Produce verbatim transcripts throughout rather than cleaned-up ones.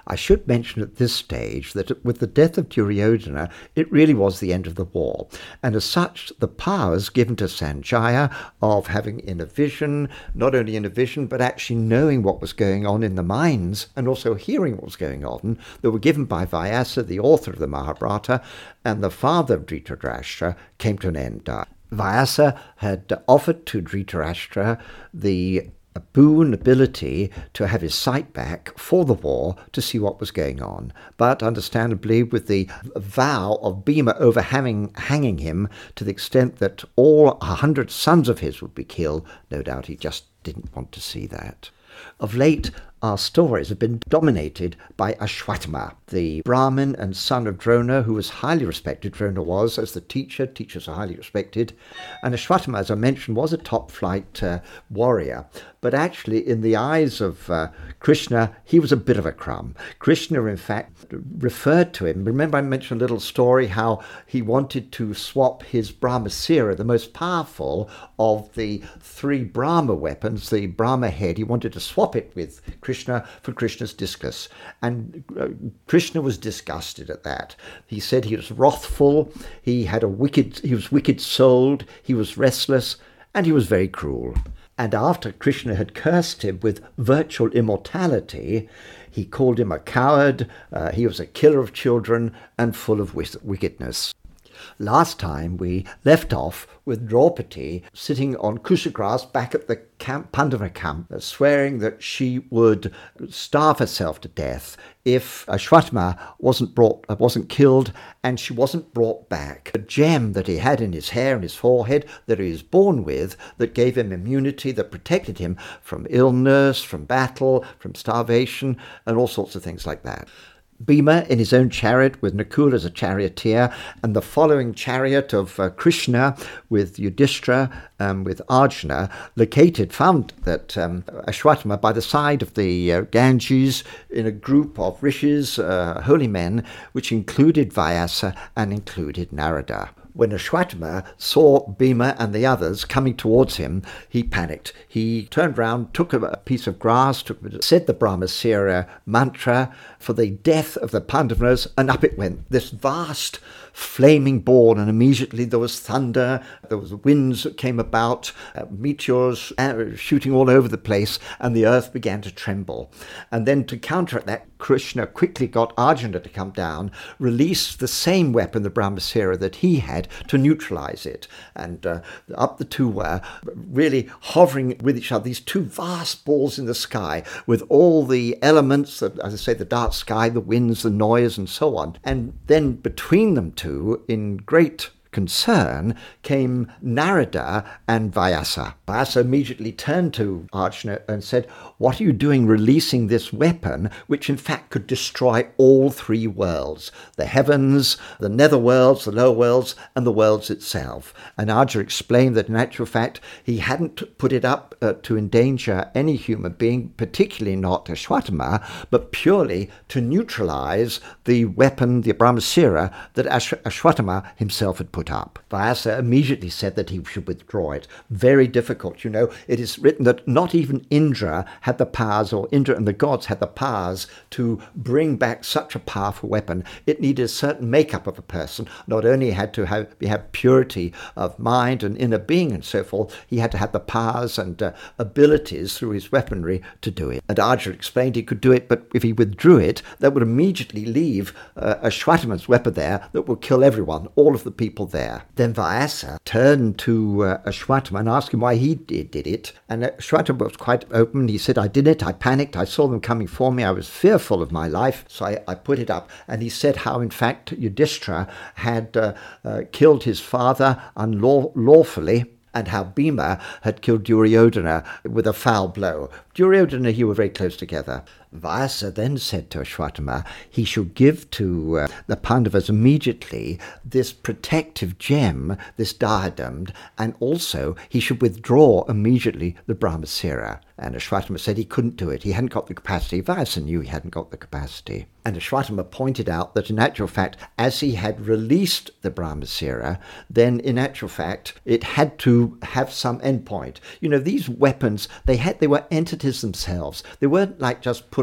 I should mention at this stage that with the death of Duryodhana, it really was the end of the war. And as such, the powers given to Sanjaya of having inner vision, not only inner vision, but actually knowing what was going on in the minds and also hearing what was going on, that were given by Vyasa, the author of the Mahabharata, and the father of Dhritarashtra, came to an end. Vyasa had offered to Dhritarashtra the a boon ability to have his sight back for the war to see what was going on. But understandably, with the vow of Bhima overhanging hanging him to the extent that all a hundred sons of his would be killed, no doubt he just didn't want to see that. Of late, our stories have been dominated by Ashwatthama, the Brahmin and son of Drona, who was highly respected. Drona was as the teacher. Teachers are highly respected. And Ashwatthama, as I mentioned, was a top-flight uh, warrior. But actually, in the eyes of uh, Krishna, he was a bit of a crumb. Krishna, in fact, referred to him. Remember I mentioned a little story how he wanted to swap his Brahmasira, the most powerful of the three Brahma weapons, the Brahma head. He wanted to swap it with Krishna for Krishna's discus. And uh, Krishna was disgusted at that. He said he was wrathful, he had a wicked, he was wicked-souled, he was restless, and he was very cruel. And after Krishna had cursed him with virtual immortality, he called him a coward, uh, he was a killer of children, and full of wickedness. Last time we left off with Draupadi sitting on Kushagras back at the camp, Pandava camp, swearing that she would starve herself to death if Ashwatthama wasn't brought, wasn't killed, and she wasn't brought back. The gem that he had in his hair and his forehead that he was born with, that gave him immunity, that protected him from illness, from battle, from starvation, and all sorts of things like that. Bhima in his own chariot with Nakula as a charioteer, and the following chariot of uh, Krishna with Yudhishthira, um, with Arjuna, located, found that um, Ashwatthama by the side of the uh, Ganges in a group of rishis, uh, holy men, which included Vyasa and included Narada. When Ashwatthama saw Bhima and the others coming towards him, he panicked. He turned round, took a piece of grass, took, said the Brahmasira mantra for the death of the Pandavas, and up it went, this vast flaming ball, and immediately there was thunder, there was winds that came about, uh, meteors uh, shooting all over the place, and the earth began to tremble. And then to counteract that, Krishna quickly got Arjuna to come down, released the same weapon, the Brahmasira, that he had to neutralize it. And uh, up the two were really hovering with each other, these two vast balls in the sky with all the elements, of, as I say, the dark sky, the winds, the noise, and so on. And then between them two, in great concern, came Narada and Vyasa. Vyasa immediately turned to Arjuna and said, "What are you doing releasing this weapon, which in fact could destroy all three worlds, the heavens, the nether worlds, the lower worlds, and the worlds itself?" And Arjuna explained that in actual fact, he hadn't put it up uh, to endanger any human being, particularly not Ashwatthama, but purely to neutralize the weapon, the Brahmasira, that Ash- Ashwatthama himself had put up. Vyasa immediately said that he should withdraw it. Very difficult, you know. It is written that not even Indra had the powers, or Indra and the gods had the powers to bring back such a powerful weapon. It needed a certain makeup of a person. Not only had to have, have purity of mind and inner being and so forth, he had to have the powers and uh, abilities through his weaponry to do it. And Arjuna explained he could do it, but if he withdrew it, that would immediately leave uh, Ashwatthama's weapon there that would kill everyone, all of the people there. Then Vyasa turned to uh, Ashwatthama and asked him why he did, did it. And Ashwatthama was quite open. He said, "I did it. I panicked. I saw them coming for me. I was fearful of my life. So I, I put it up." And he said how, in fact, Yudhishthira had uh, uh, killed his father unlawfully, and how Bhima had killed Duryodhana with a foul blow. Duryodhana, he were very close together. Vyasa then said to Ashwatthama he should give to uh, the Pandavas immediately this protective gem, this diadem, and also he should withdraw immediately the Brahmasira. And Ashwatthama said he couldn't do it. He hadn't got the capacity. Vyasa knew he hadn't got the capacity. And Ashwatthama pointed out that in actual fact, as he had released the Brahmasira, then in actual fact, it had to have some endpoint. You know, these weapons, they had they were entities themselves. They weren't like just pulling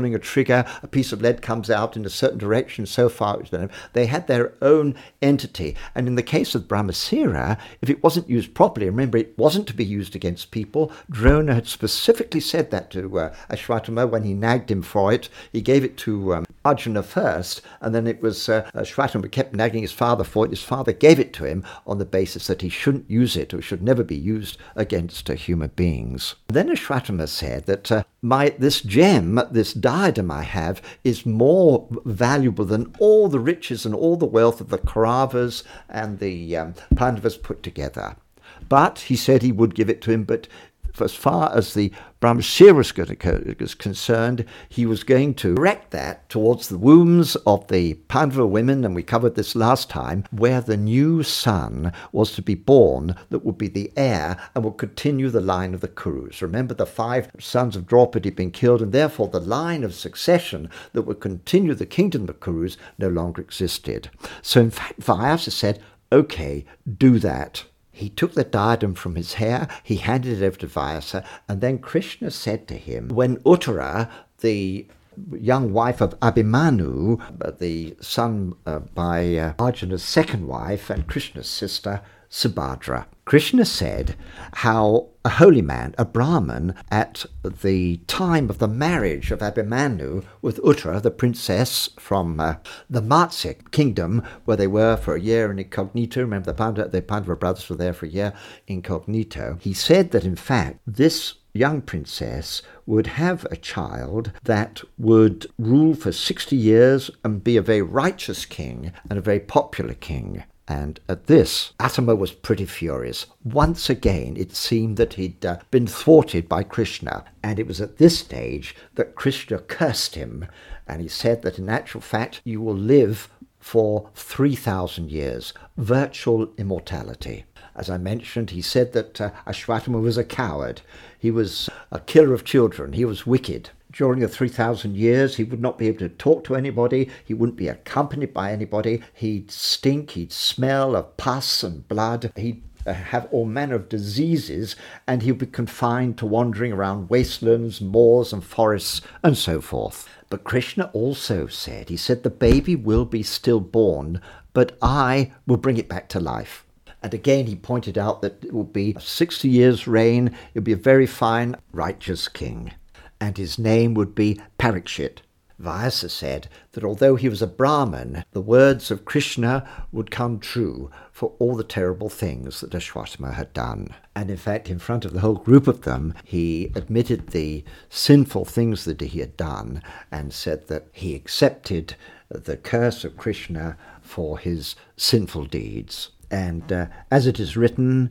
pulling a trigger, a piece of lead comes out in a certain direction, so far it was, they had their own entity. And in the case of Brahmasira, if it wasn't used properly, remember it wasn't to be used against people. Drona had specifically said that to uh, Ashwatthama when he nagged him for it. He gave it to um, Arjuna first, and then it was uh, Ashwatthama kept nagging his father for it. His father gave it to him on the basis that he shouldn't use it, or should never be used against uh, human beings. Then Ashwatthama said that uh, my this gem, this diadem I have, is more valuable than all the riches and all the wealth of the Kauravas and the um, Pandavas put together. But he said he would give it to him, but as far as the Brahmasira was concerned, he was going to direct that towards the wombs of the Pandava women, and we covered this last time, where the new son was to be born that would be the heir and would continue the line of the Kurus. Remember, the five sons of Draupadi had been killed, and therefore the line of succession that would continue the kingdom of the Kurus no longer existed. So in fact, Vyasa said, okay, do that. He took the diadem from his hair, he handed it over to Vyasa, and then Krishna said to him, when Uttara, the young wife of Abhimanyu, the son uh, by uh, Arjuna's second wife and Krishna's sister, Subhadra. Krishna said how a holy man, a Brahmin, at the time of the marriage of Abhimanyu with Uttara, the princess from uh, the Matsya kingdom, where they were for a year in incognito. Remember, the Pandava, the Pandava brothers were there for a year incognito. He said that, in fact, this young princess would have a child that would rule for sixty years and be a very righteous king and a very popular king. And at this, Atama was pretty furious. Once again, it seemed that he'd uh, been thwarted by Krishna. And it was at this stage that Krishna cursed him. And he said that in actual fact, you will live for three thousand years, virtual immortality. As I mentioned, he said that uh, Ashwatthama was a coward. He was a killer of children. He was wicked. During the three thousand years, he would not be able to talk to anybody. He wouldn't be accompanied by anybody. He'd stink, he'd smell of pus and blood. He'd uh, have all manner of diseases, and he'd be confined to wandering around wastelands, moors and forests, and so forth. But Krishna also said, he said, the baby will be stillborn, but I will bring it back to life. And again, he pointed out that it will be sixty years' reign. It will be a very fine, righteous king. And his name would be Parikshit. Vyasa said that although he was a Brahmin, the words of Krishna would come true for all the terrible things that Ashwatthama had done. And in fact, in front of the whole group of them, he admitted the sinful things that he had done and said that he accepted the curse of Krishna for his sinful deeds. And uh, as it is written,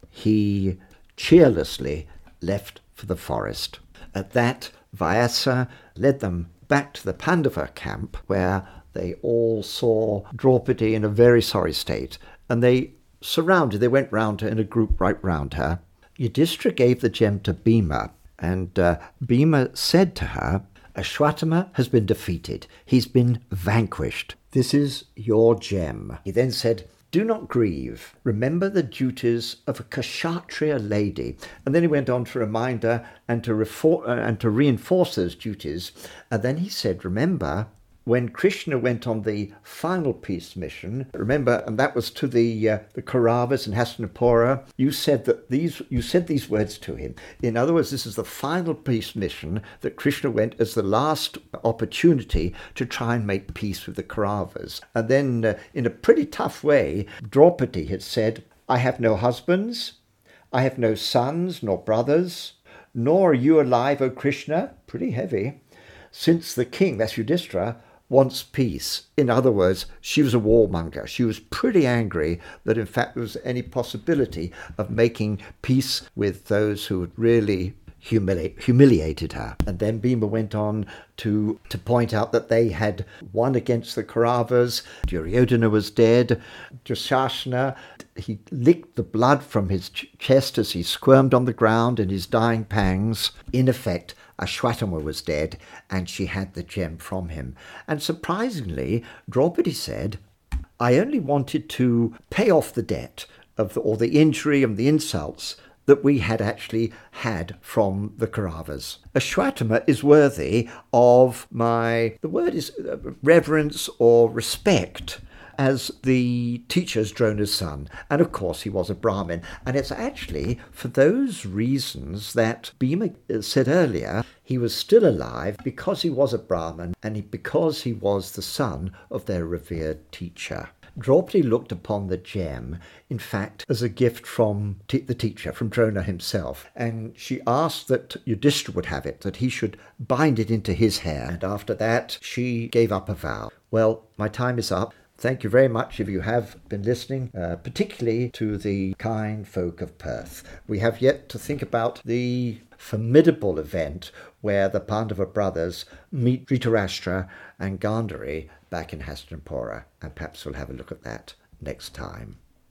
he cheerlessly left for the forest. At that, Vyasa led them back to the Pandava camp, where they all saw Draupadi in a very sorry state, and they surrounded, they went round her in a group right round her. Yudhishthira gave the gem to Bhima, and uh, Bhima said to her, Ashwatthama has been defeated. He's been vanquished. This is your gem. He then said, do not grieve. Remember the duties of a Kshatriya lady. And then he went on to remind her and to, refor- uh, and to reinforce those duties. And then he said, remember, when Krishna went on the final peace mission, remember, and that was to the uh, the Kauravas and Hastinapura, you said that these you said these words to him. In other words, this is the final peace mission that Krishna went as the last opportunity to try and make peace with the Kauravas. And then, uh, in a pretty tough way, Draupadi had said, I have no husbands, I have no sons nor brothers, nor are you alive, O Krishna. Pretty heavy. Since the king, that's Yudhishthira, wants peace. In other words, she was a warmonger. She was pretty angry that in fact there was any possibility of making peace with those who had really humili- humiliated her. And then Bhima went on to, to point out that they had won against the Kauravas. Duryodhana was dead. Dushasana, he licked the blood from his ch- chest as he squirmed on the ground in his dying pangs. In effect, Ashwatthama was dead, and she had the gem from him. And surprisingly, Draupadi said, I only wanted to pay off the debt of the, or the injury and the insults that we had actually had from the Kauravas. Ashwatthama is worthy of my, the word is reverence or respect, as the teacher's Drona's son. And of course he was a Brahmin. And it's actually for those reasons that Bhima said earlier, he was still alive because he was a Brahmin and he, because he was the son of their revered teacher. Draupadi looked upon the gem, in fact, as a gift from t- the teacher, from Drona himself, and she asked that Yudhishthira would have it, that he should bind it into his hair, and after that she gave up a vow. Well, my time is up. Thank you very much if you have been listening, uh, particularly to the kind folk of Perth. We have yet to think about the formidable event where the Pandava brothers meet Dhritarashtra and Gandhari back in Hastinapura, and perhaps we'll have a look at that next time.